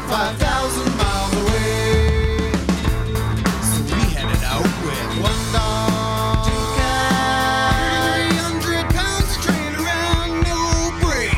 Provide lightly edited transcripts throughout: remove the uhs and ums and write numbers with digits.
5,000 miles away. So we headed out with one dog, two cats, 300 pounds of train around, no brakes.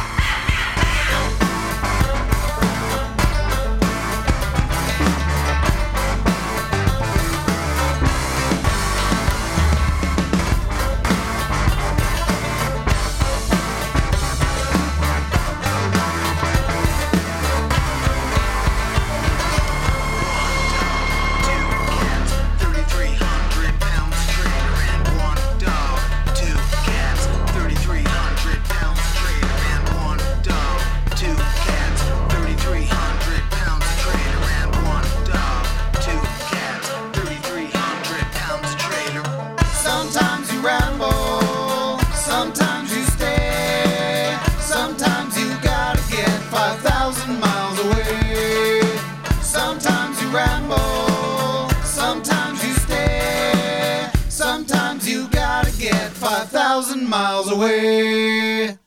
Sometimes you ramble, sometimes you stay, sometimes you gotta get 5,000 miles away. Sometimes you ramble, sometimes you stay, sometimes you gotta get 5,000 miles away.